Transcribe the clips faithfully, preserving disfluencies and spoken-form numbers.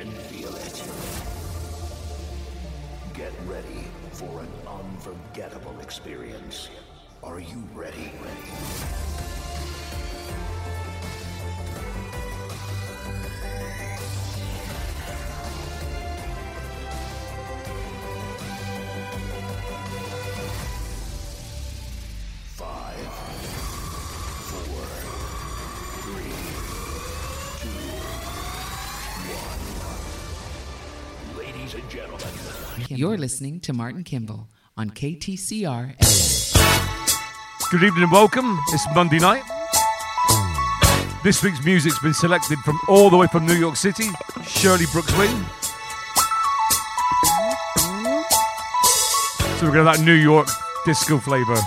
and feel it. Get ready for an unforgettable experience. Are you ready? Ready? You're listening to Martin Kimball on K T C R L A. Good evening and welcome. It's Monday night. This week's music's been selected from all the way from New York City, Shirley Brooks Wing. So we're going to have that New York disco flavour.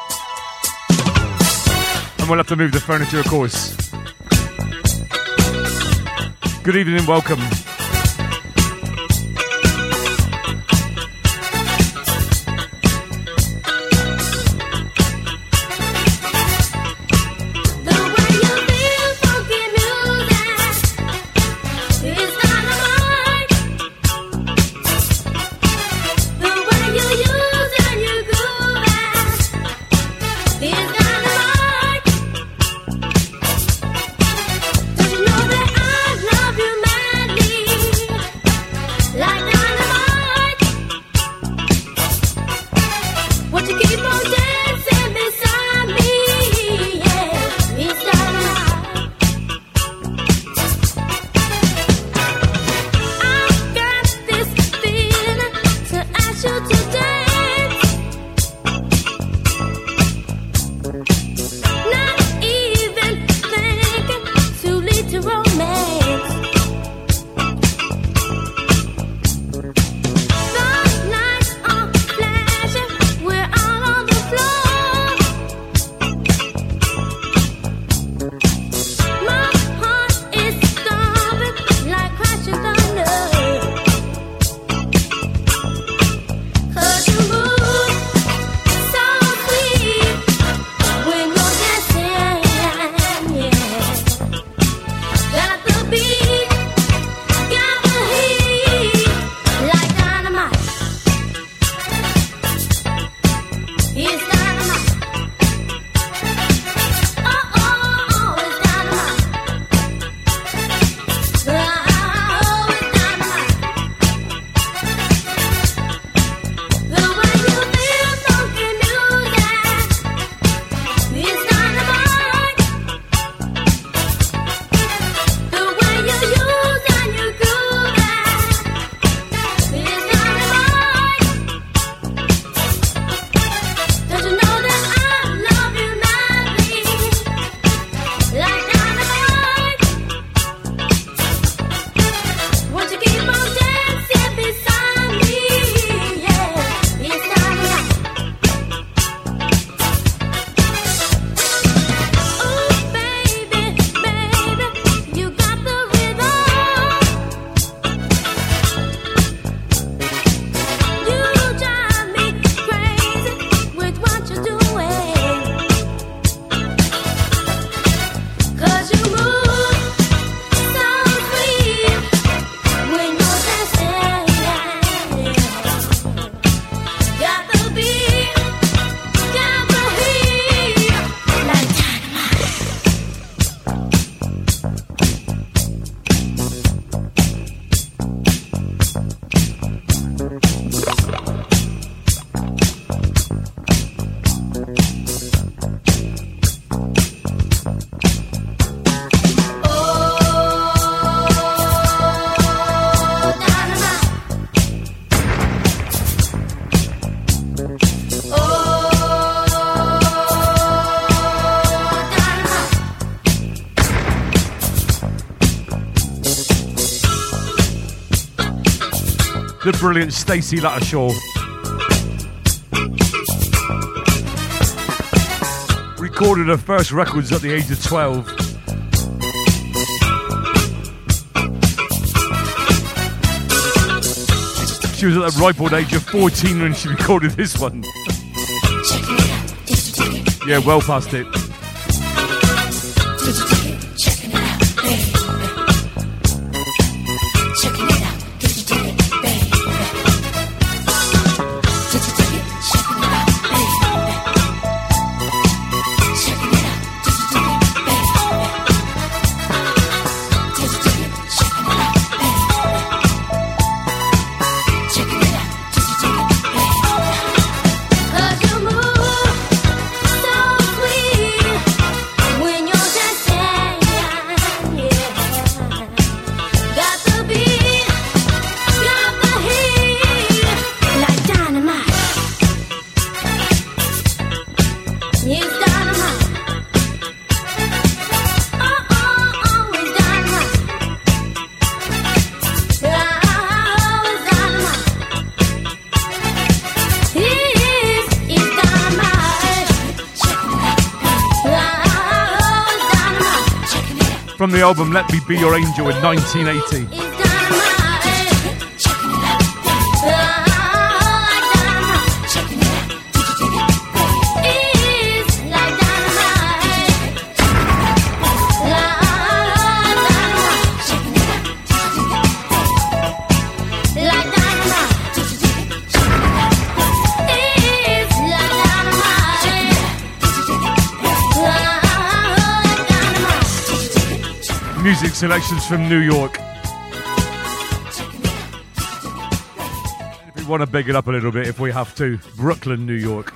And we'll have to move the furniture, of course. Good evening and welcome. The brilliant Stacey Lattershaw. Recorded her first records at the age of twelve. She was at the ripe old age of fourteen when she recorded this one. Yeah, well past it. Checking it out, baby. Checking it out. from the album Let Me Be Your Angel in nineteen eighty. Music selections from New York. If we want to big it up a little bit, if we have to, Brooklyn, New York.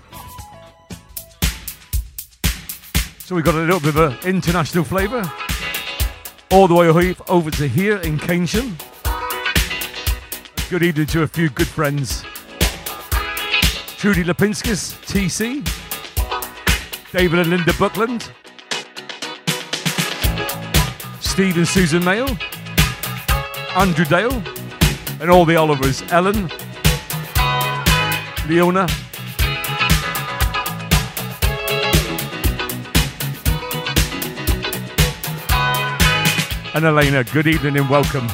So we've got a little bit of an international flavour. All the way over to here in Keynsham. Good evening to a few good friends. Trudy Lipinskis, T C. David and Linda Buckland. Steve and Susan Mayle, Andrew Dale, and all the Olivers, Ellen, Leona, and Elena. Good evening and welcome.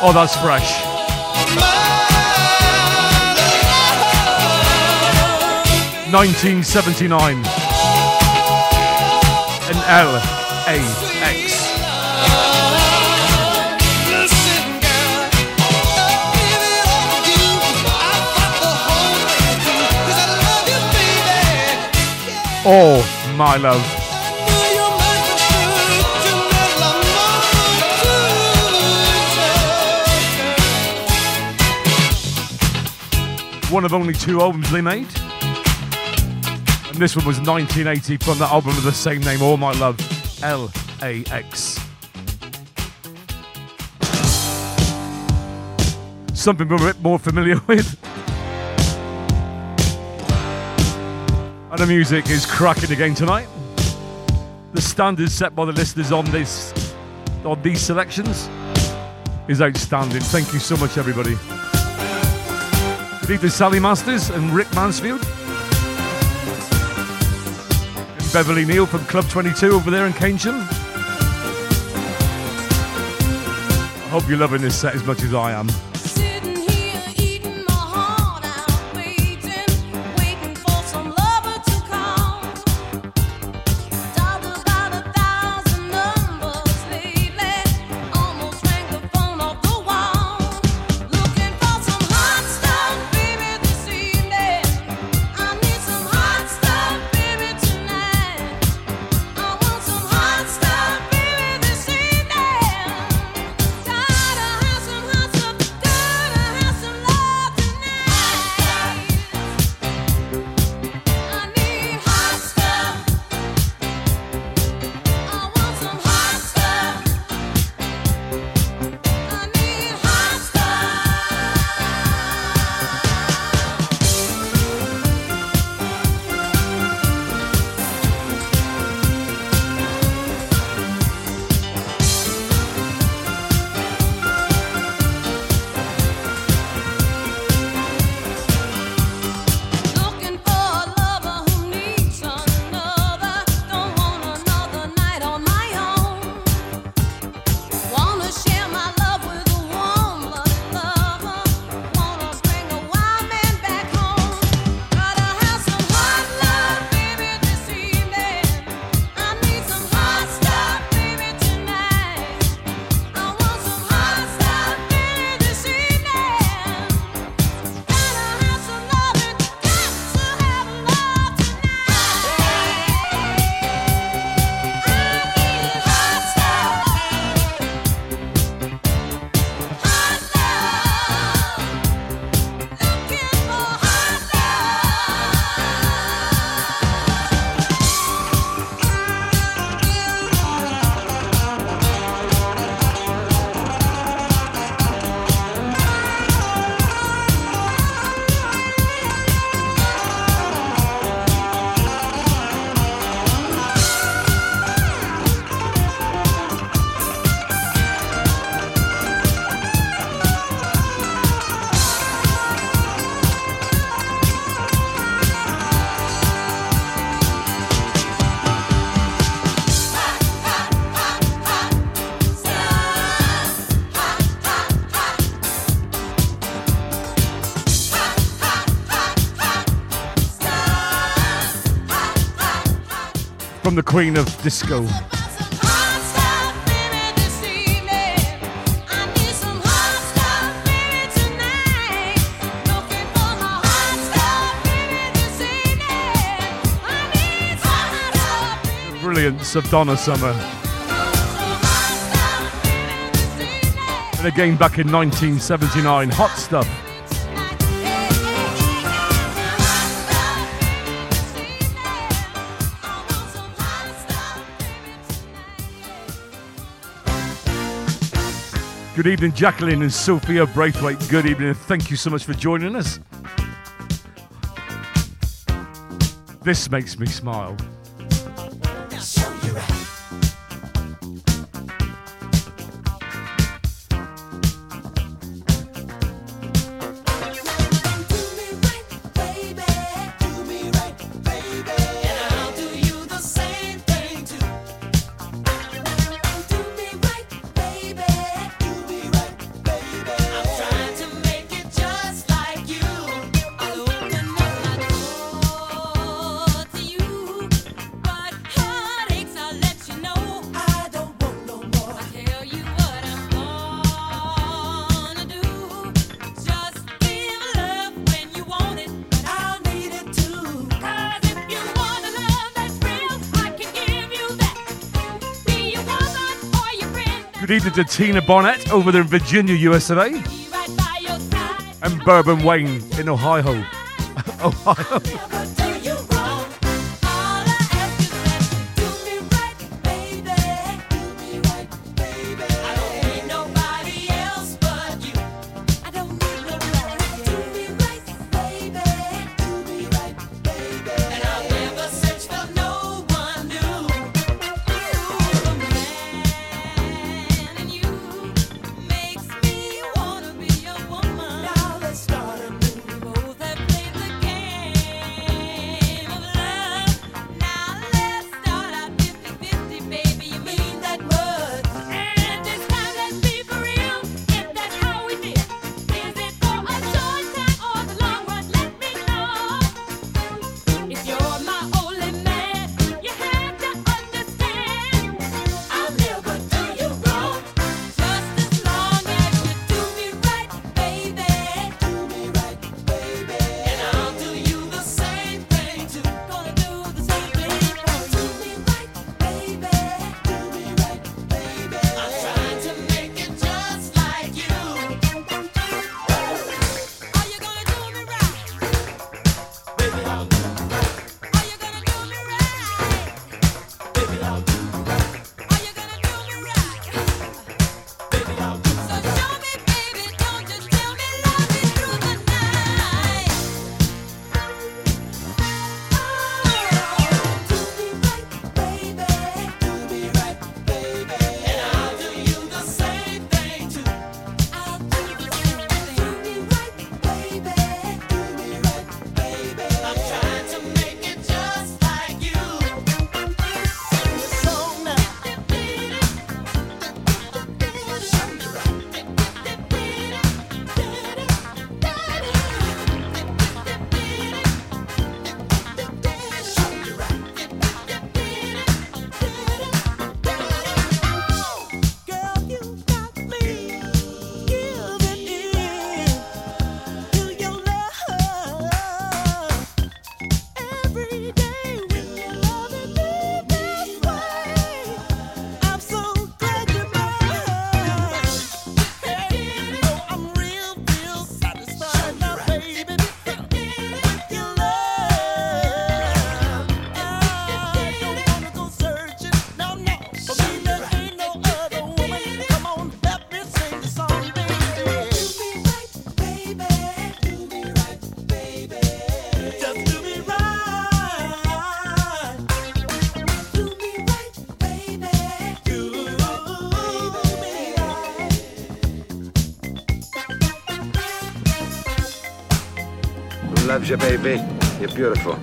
Oh, that's fresh. nineteen seventy-nine. An L A X. Oh, my love. One of only two albums they made. And this one was nineteen eighty from that album with the same name, All My Love, L A X. Something we're a bit more familiar with. And the music is cracking again tonight. The standards set by the listeners on this, on these selections is outstanding. Thank you so much, everybody. Good evening, Sally Masters and Rick Mansfield. And Beverly Neal from Club twenty-two over there in Keynsham. I hope you're loving this set as much as I am. From the Queen of Disco. The brilliance of Donna Summer. And again back in nineteen seventy-nine, Hot Stuff. Good evening, Jacqueline and Sophia Braithwaite. Good evening, and thank you so much for joining us. This makes me smile. Good evening to Tina Barnett over there in Virginia, U S of A. And Bourbon Wayne in Ohio. Ohio. Loves you, baby. You're beautiful.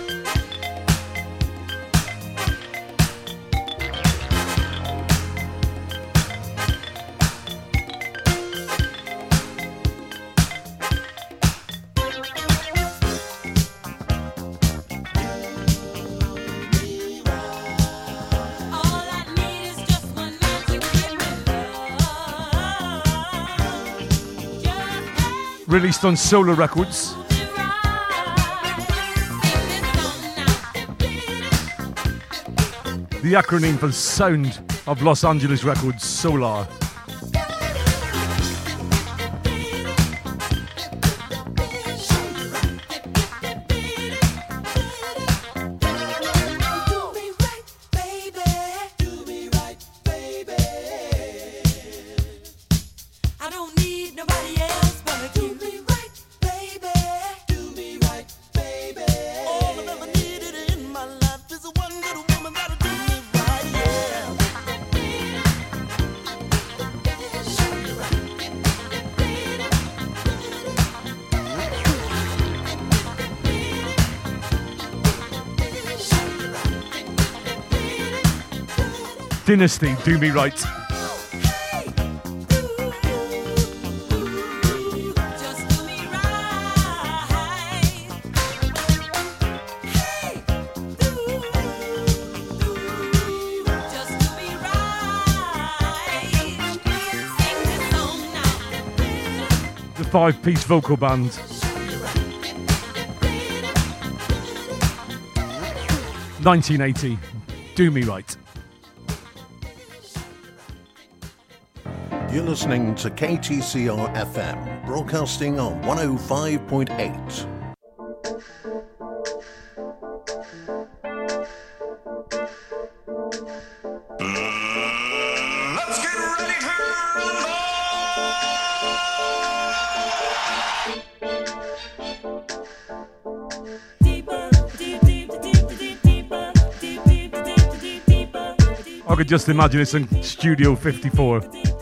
Released on Solar Records. The acronym for Sound of Los Angeles Records, Solar. Dynasty, Do Me Right. The five-piece vocal band. nineteen eighty, Do Me Right. You're listening to K T C R F M, broadcasting on one oh five point eight. I could just imagine it's in Studio fifty-four.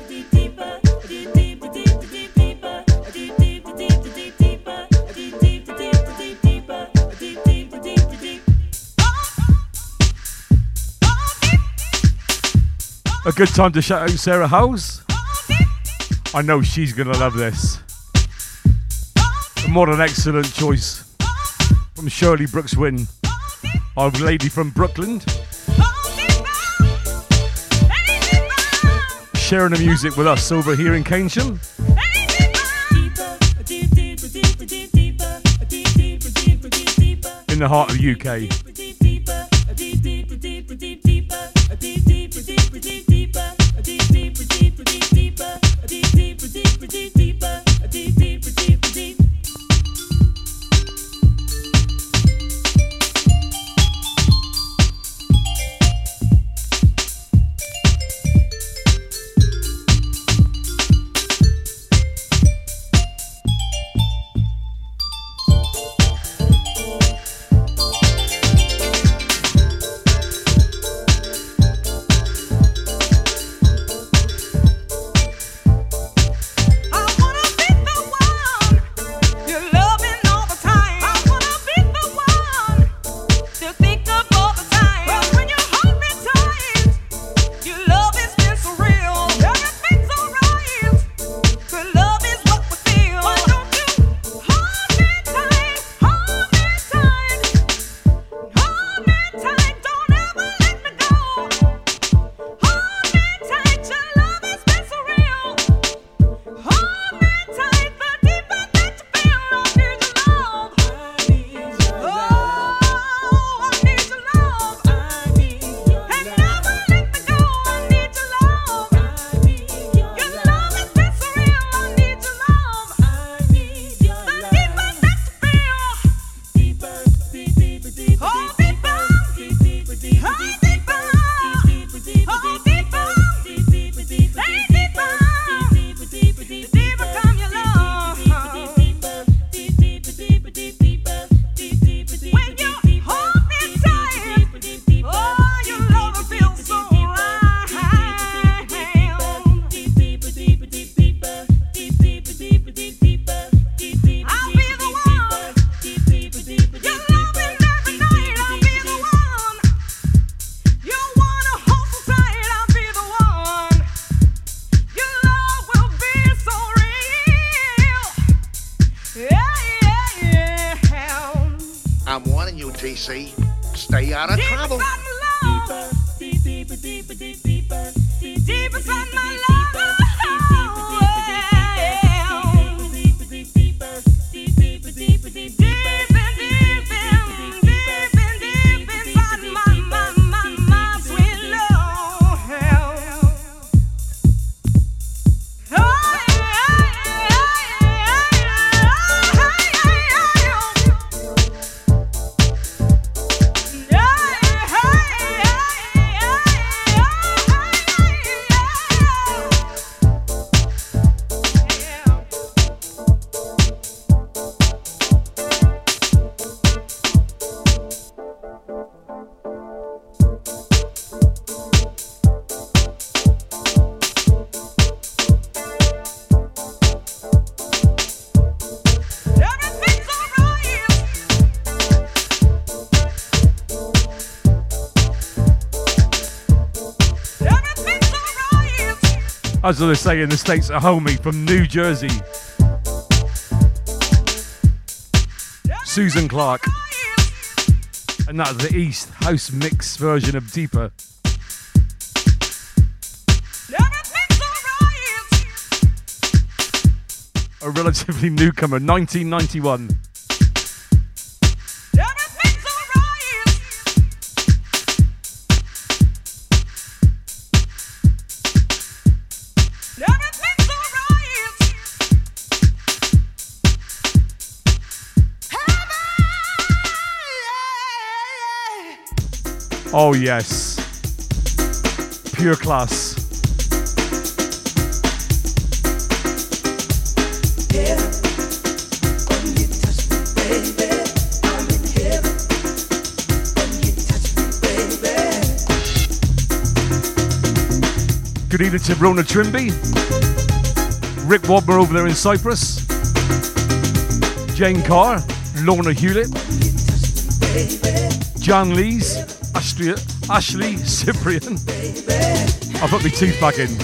A good time to shout out Sarah Howes. I know she's going to love this. And what an excellent choice from Shirley Brooks Wynn, our lady from Brooklyn. Sharing the music with us over here in Keynsham. In the heart of the U K. Stay out of trouble. As they say in the States, a homie from New Jersey. Susan Clark. And that's the East House Mix version of Deeper. A relatively newcomer, nineteen ninety-one. Everything Oh yes, pure class. Good evening to Rona Trimby, Rick Wadmer over there in Cyprus, Jane Carr, Lorna Hewlett, Jan Lees, Ashley, Ashley Cyprian. I'll put my teeth back in.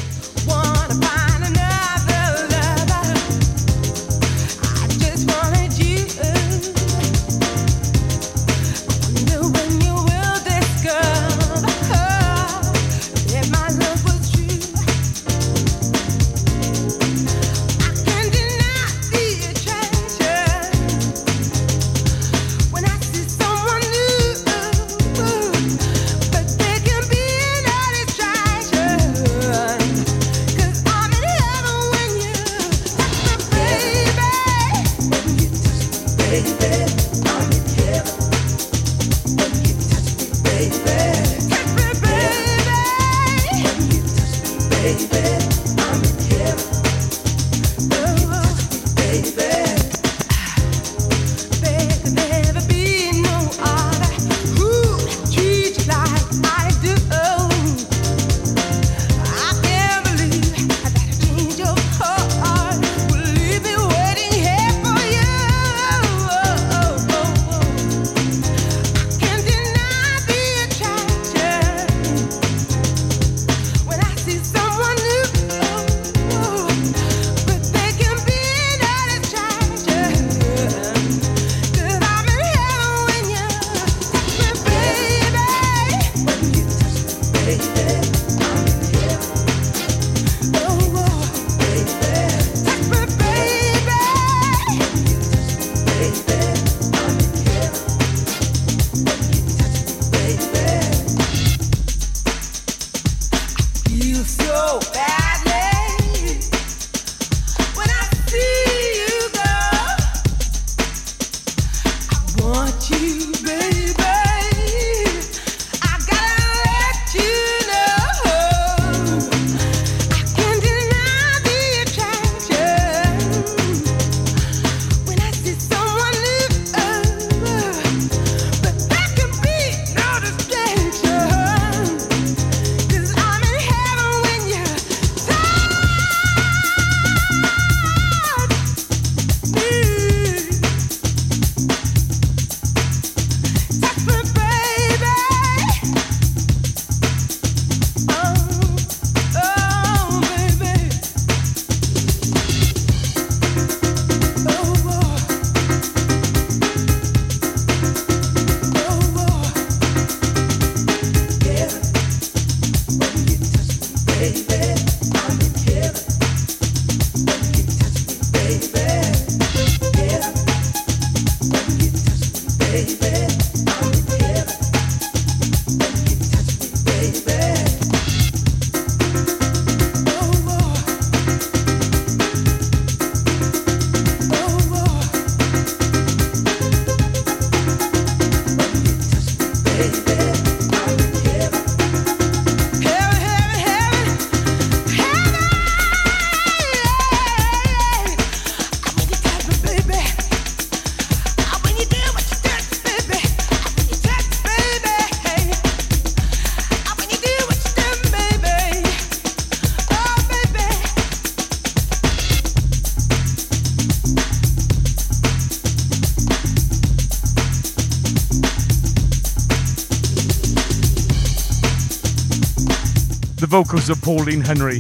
Vocals of Pauline Henry.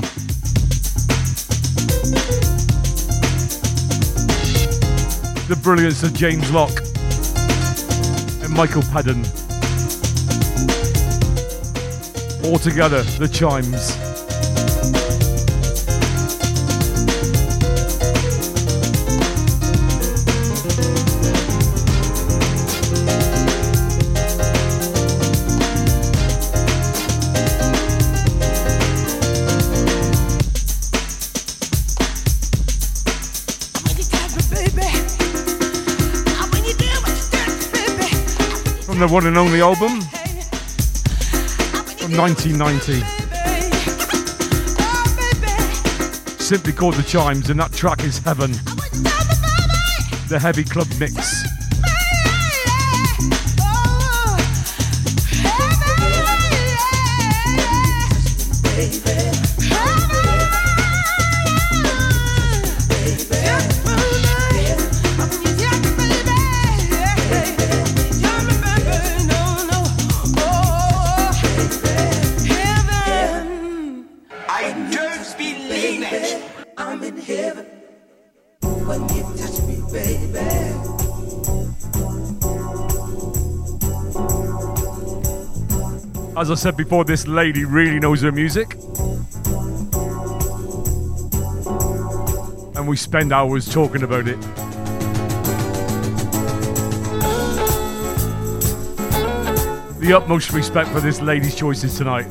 The brilliance of James Locke and Michael Padden. All together, the Chimes. The one and only album, from nineteen ninety. Simply called The Chimes, and that track is Heaven. The Heavy Club Mix. As I said before, this lady really knows her music. And we spend hours talking about it. The utmost respect for this lady's choices tonight.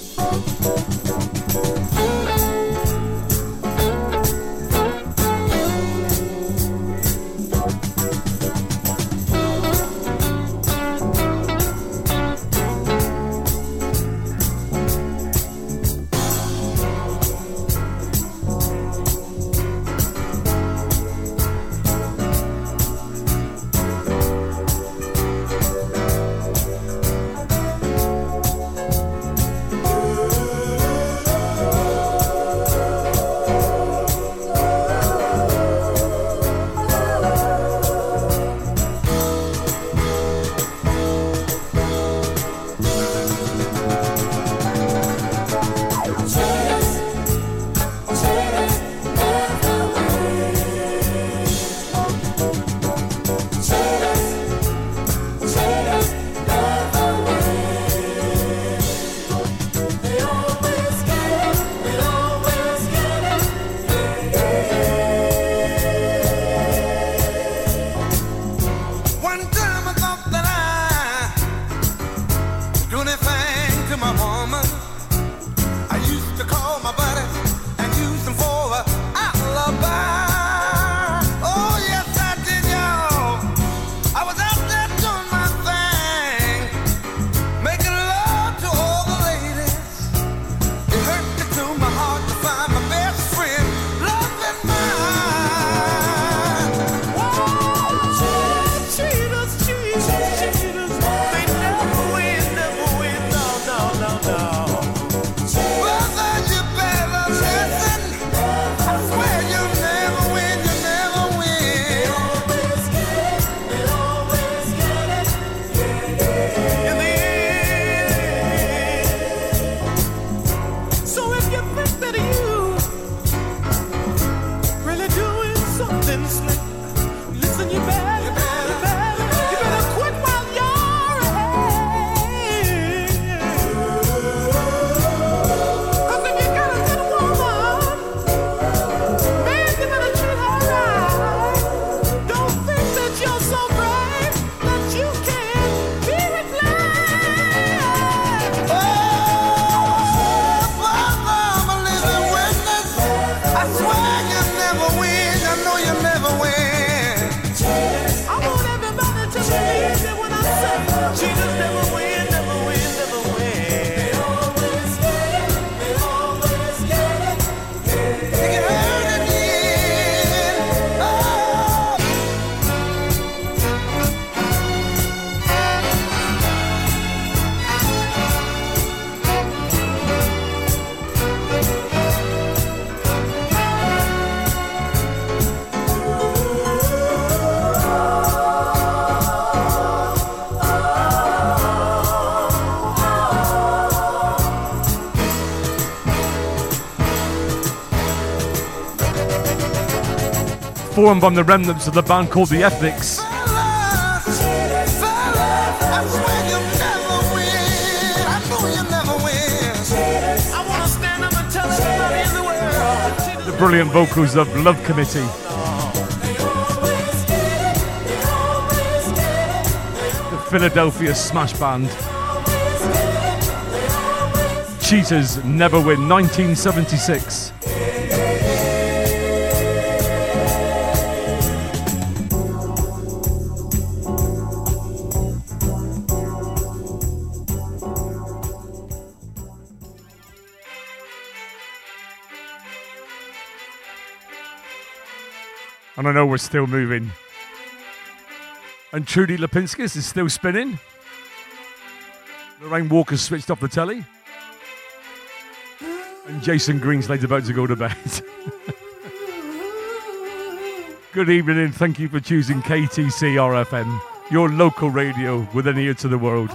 Formed on the remnants of the band called The Ethics. The brilliant vocals of Love Committee. The Philadelphia smash band. Cheaters Never Win, nineteen seventy-six. And I know we're still moving. And Trudy Lipinskis is still spinning. Lorraine Walker's switched off the telly. And Jason Greenslade's about to go to bed. Good evening and thank you for choosing K T C R F M, your local radio with an ear to the world.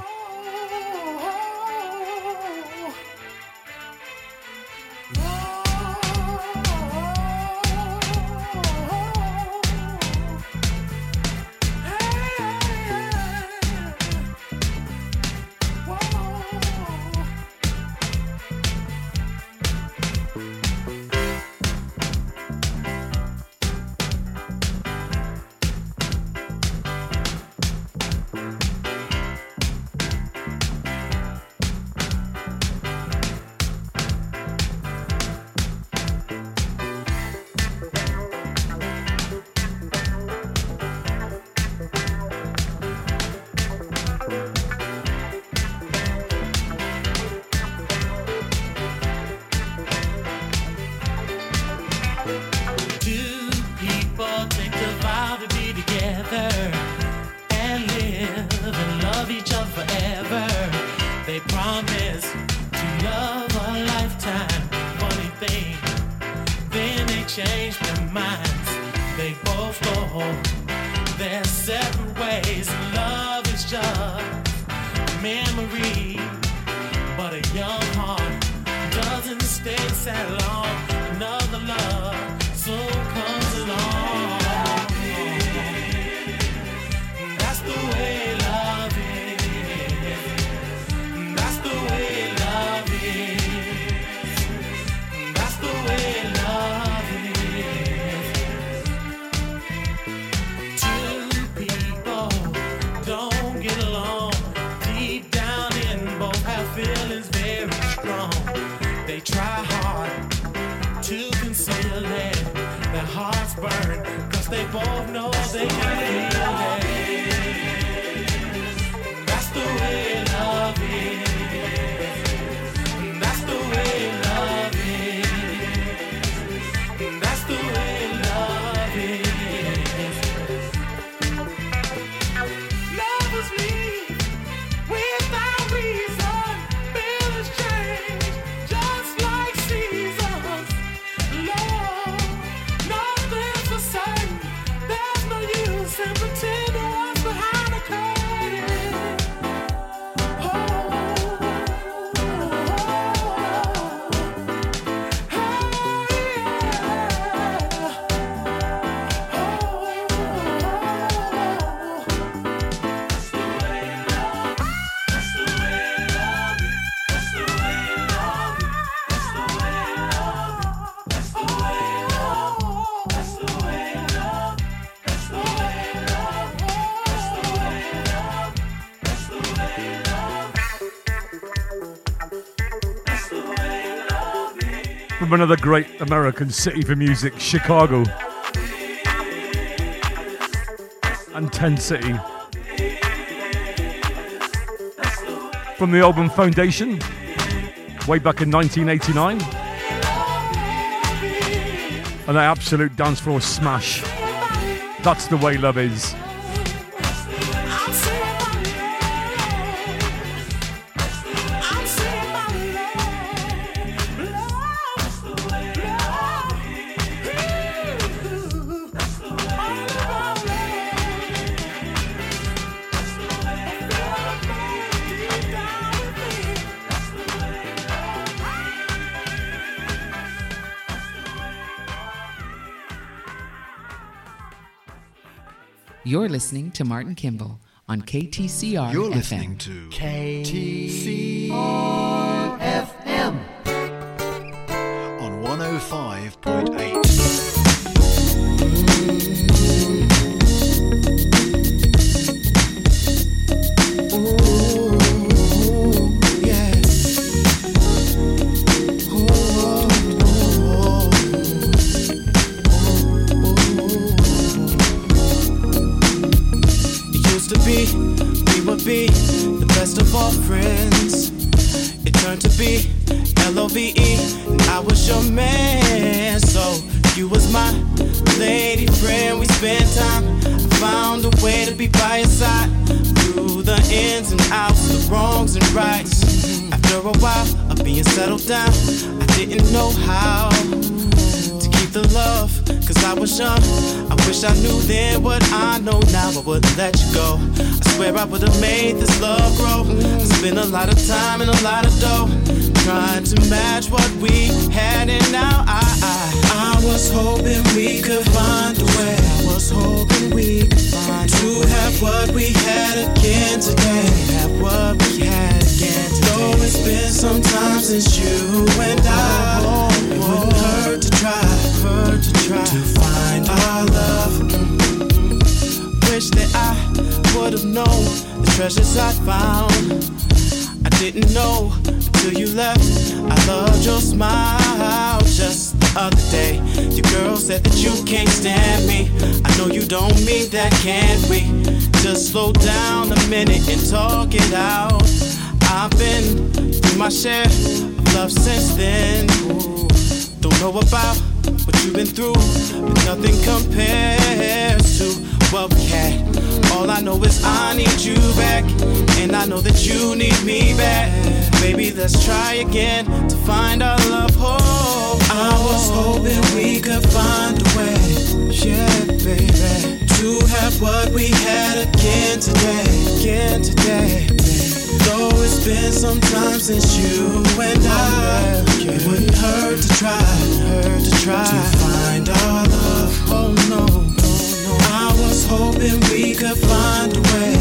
From another great American city for music, Chicago. And Tent City. From the album Foundation, way back in nineteen eighty-nine. And an absolute dance floor smash. That's the way love is. You're listening to Martin Kimball on K T C R You're F M. listening to K T C R F M on one oh five point eight. Be the best of all friends. It turned to be L O V E, and I was your man. So you was my lady friend, we spent time. I found a way to be by your side through the ins and outs, the wrongs and rights. After a while of being settled down, I didn't know how to keep the love, cause I was young. I wish I knew then what I know now. I wouldn't let you go. I swear I would've made this love grow. I spent a lot of time and a lot of dough trying to match what we had, and now I, I I was hoping we could find a way. I was hoping we could find to have what we had again today. Have what we had again today. Though it's been some time since you and I, it wouldn't hurt to try, hurt to try to find our love. Wish that I would've known the treasures I found. I didn't know until you left. I loved your smile just the other day. Your girl said that you can't stand me. I know you don't mean that, can we? Just slow down a minute and talk it out. I've been through my share of love since then. Ooh, don't know about what you've been through, but nothing compares to what we had. All I know is I need you back, and I know that you need me back. Baby, let's try again to find our love. Oh, I was hoping we could find a way, yeah, baby, to have what we had again today, again today. Though it's been some time since you and I, it wouldn't hurt to try, hurt to try to find our love. Oh no, no, no. I was hoping we could find a way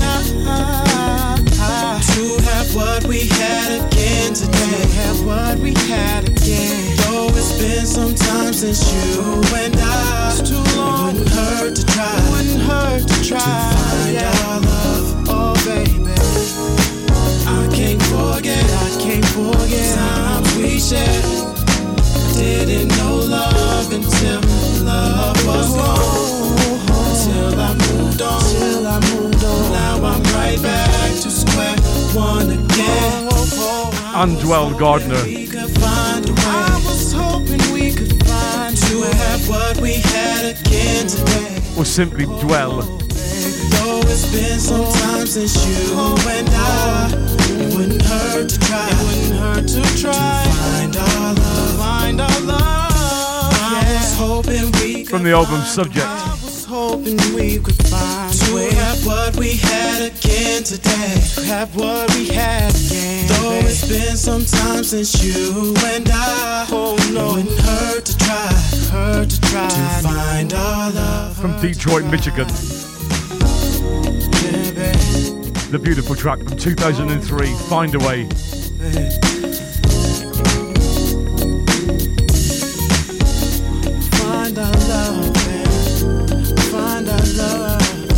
to have what we had again today. Have what we had again. Though it's been some time since you and I, it's too long. It wouldn't hurt to try, it wouldn't hurt to try to find yeah. our love. Oh baby, I can't forget, I can't forget times we shared. I didn't know love until love was gone. Until I moved on, till I moved on. Now I'm right back to square one again. Andwell Gardner. I was hoping we could find to have what we had again today. Or simply Dwell. Though it's been some time since you and I, it wouldn't hurt to try, it wouldn't hurt to try to find our love, find our love. I was hoping we could from the album Subject. I was hoping we could find to have what we had again today, to have what we had again. Though it's been some time since you and I, oh no, it wouldn't hurt to try, hurt to try to find our love. From Detroit, Michigan. The beautiful track from two thousand three, Find a Way. Find our love, man. Find our love.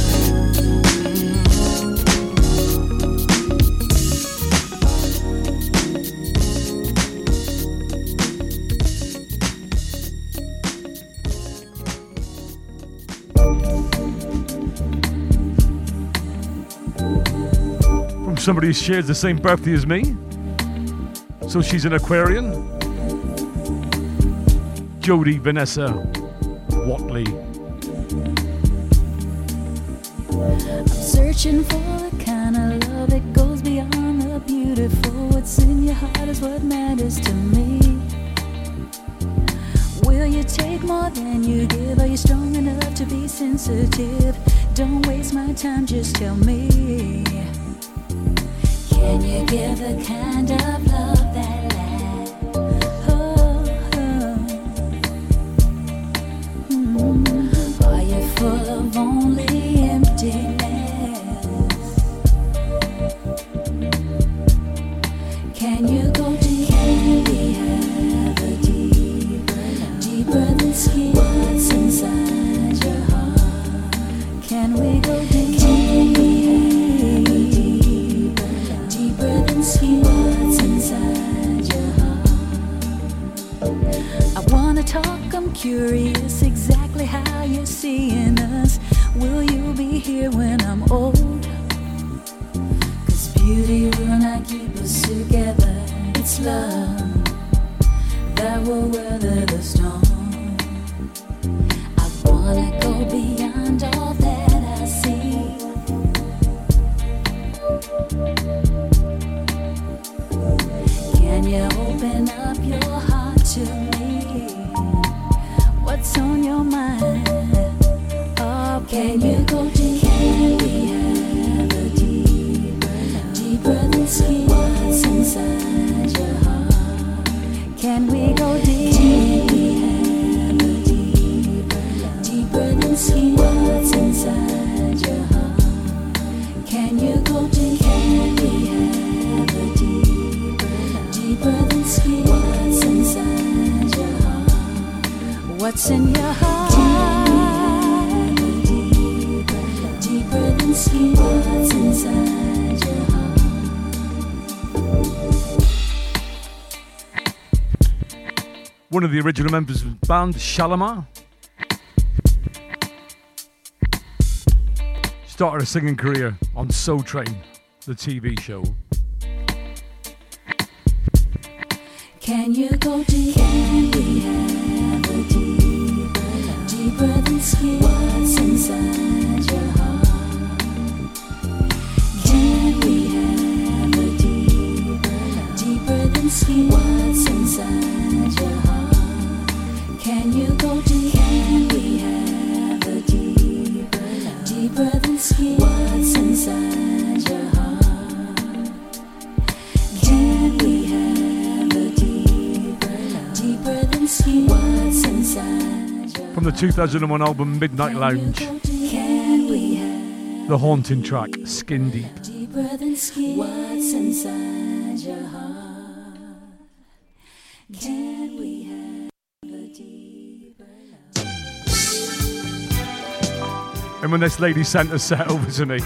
Somebody who shares the same birthday as me, so she's an Aquarian. Jodie Vanessa Watley. I'm searching for the kind of love that goes beyond the beautiful. What's in your heart is what matters to me. Will you take more than you give? Are you strong enough to be sensitive? Don't waste my time, just tell me. Can you give the kind of love that lasts? Oh, oh. Mm. Are you full of only emptiness? Can you go deep? Can we have a deeper love? Deeper than skin? What's inside your heart? Can we go deep? Can we have a deeper love? Deeper than skin? What's inside your heart? I wanna talk, I'm curious exactly how you're seeing us. Will you be here when I'm old? Cause beauty will not keep us together. It's love that will weather the storm. I let go beyond all that I see. Can you open up your heart to me? What's on your mind? Oh, can you go deep? Can we have a deeper, deeper than skin? What's inside your heart? Can we go deep? Can we have a deeper, deeper than skin? What's inside your heart? Can you go deep? Can we have a deeper, deeper than skin? What's inside your heart? What's in your heart? Can we have a deeper, deeper than skin? What's inside your heart? One of the original members of the band, Shalimar, started a singing career on Soul Train, the T V show. Can you go deep? Can we have a deeper, deeper than skin? What's inside your heart? Can we have a deeper, deeper than skin? What's inside your heart? Can you go deep? Can we have a deeper, deeper than skin? What's inside your heart? Can we have a deeper, deeper than skin? What's inside your heart? From the two thousand one album Midnight Lounge, Can we have the haunting track, Skin Deep. deeper than skin? What's inside your heart? Can we have a deeper love? And when this lady sent a set over to me,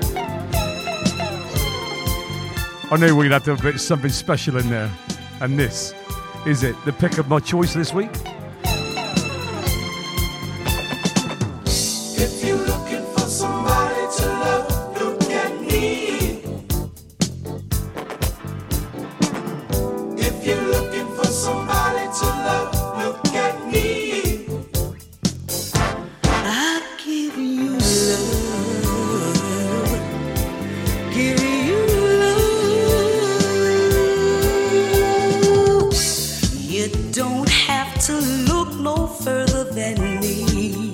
I knew we'd have to have something special in there. And this is it, the pick of my choice this week. If you're looking for somebody to love, look at me. If you're looking for somebody to love, look at me. I give you love, give you love. You don't have to look no further than me.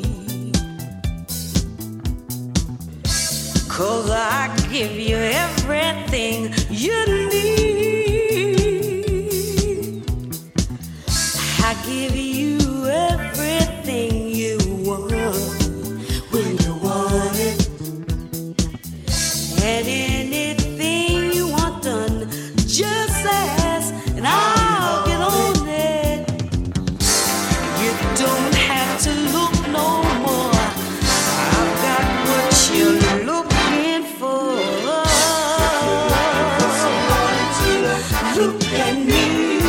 'Cause I give you everything you need. I give you everything you want when you want it. And anything you want done, just ask and I'll get on it. You don't have to look no more. I've got what you're looking for. Look at me.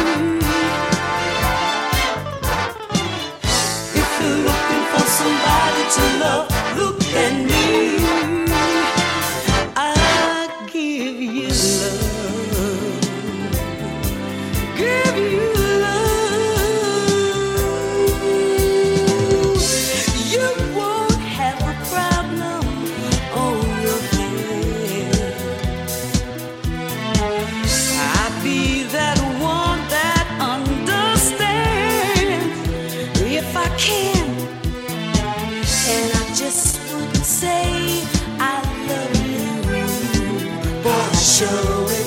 If you're looking for somebody to love, look at me. I give you love, give you love. You won't have a problem on your hand. I'll be that one that understands if I can. And I just would say I love you, boy, I show it.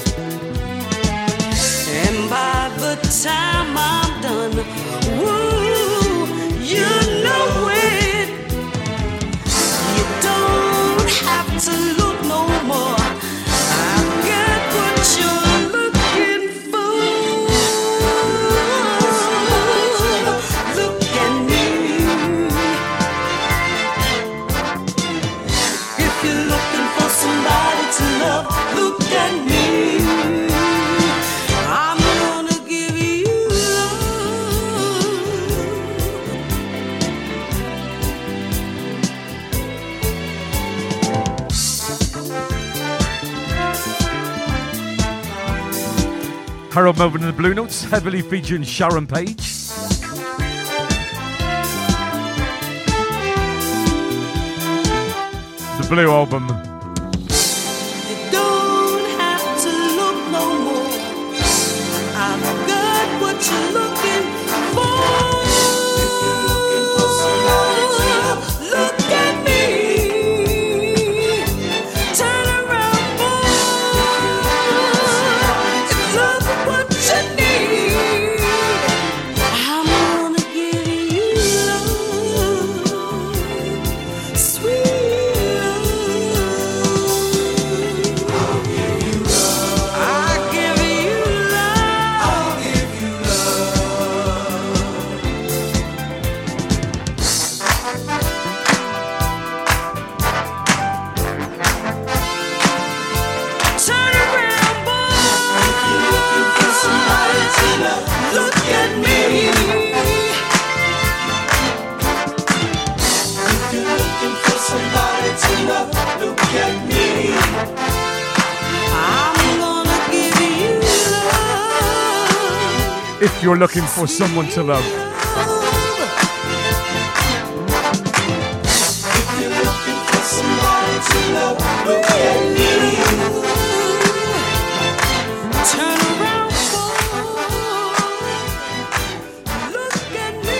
And by the time I'm done, woo, you know it. You don't have to look no more. I've got what you're looking for. Look at me. If you're looking for somebody to love, look at me. I'm gonna give you Harold Melvin and the Blue Notes, heavily featuring Sharon Page. the Blue Album. You don't have to look no more. I've got what you're looking for. Look at me. Turn around, boy. Look what you need. I'm gonna give you love, sweet love. I'll give you love. I'll give you love. I'll give you Turn around, boy. If you're looking for somebody to love, look at me. If you're looking for somebody to love, look at me. I'm gonna give you love. If you're looking for someone to love. If you're looking for somebody to love, look at me. Turn around, boy. Look at me.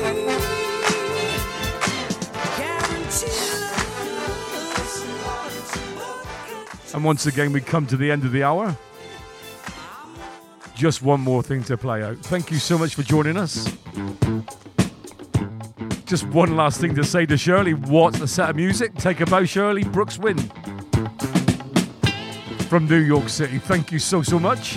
Guarantee love. And once again, we come to the end of the hour. Just one more thing to play out. Thank you so much for joining us. Just one last thing to say to Shirley. What a set of music. Take a bow, Shirley. Brooks Wynn. From New York City. Thank you so, so much.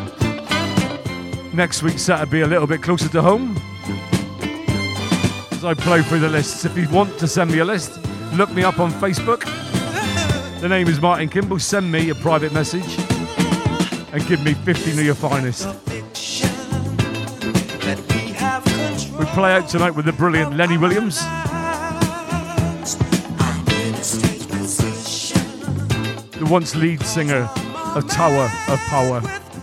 Next week's set will be a little bit closer to home. As I play through the lists. If you want to send me a list, look me up on Facebook. The name is Martin Kimball. Send me a private message and give me fifteen of your finest. We play out tonight with the brilliant Lenny Williams. The once lead singer of Tower of Power.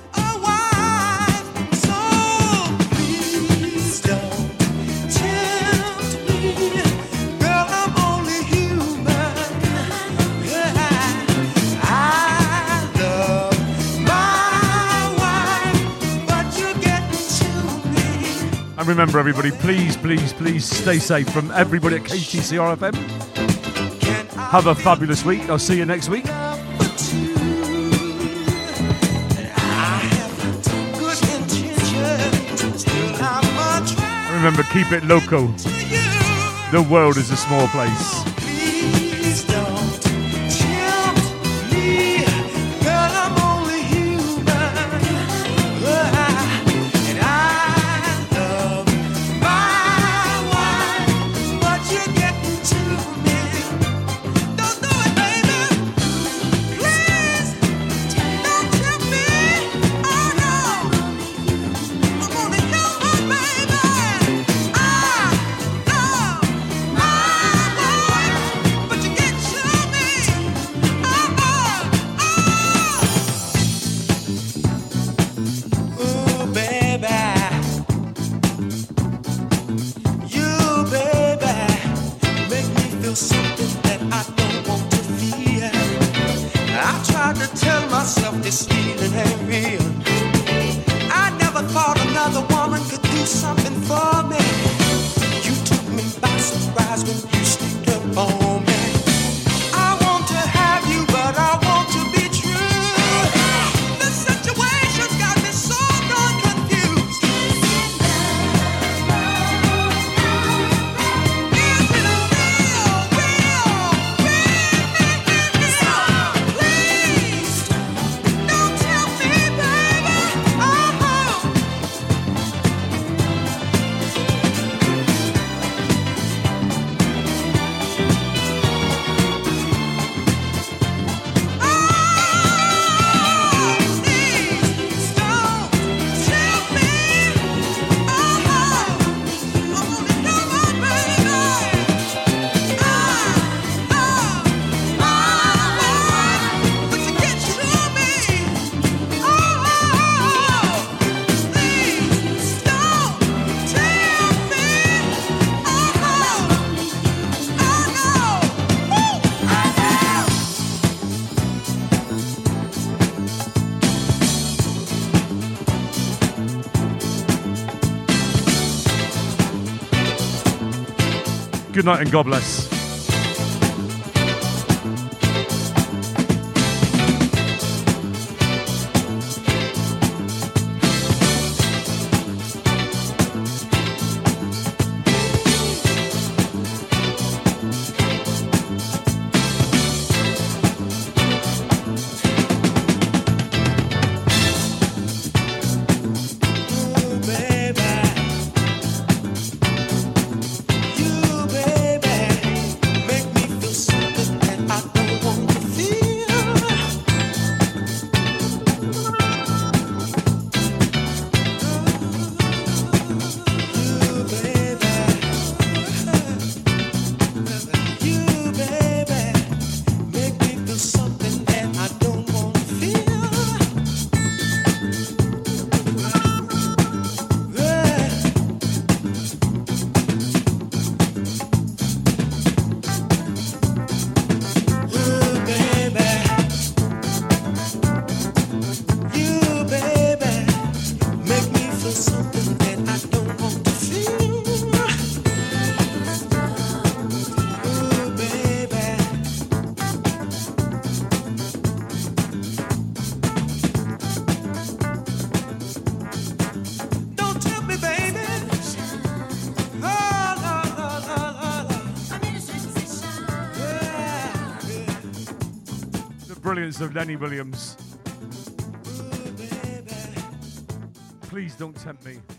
And remember, everybody, please, please, please stay safe from everybody at K T C R F M. Have a fabulous week. I'll see you next week. And remember, keep it local. The world is a small place. Don't Good night and God bless. Of Lenny Williams. Please don't tempt me.